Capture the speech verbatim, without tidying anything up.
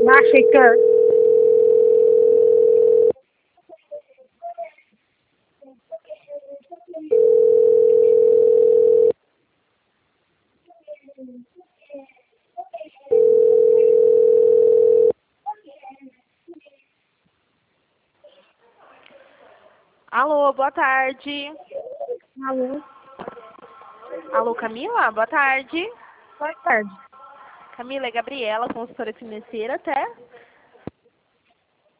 Mágica. Alô, boa tarde. Alô. Alô, Camila, boa tarde. Boa tarde. Camila, é Gabriela, consultora financeira, até.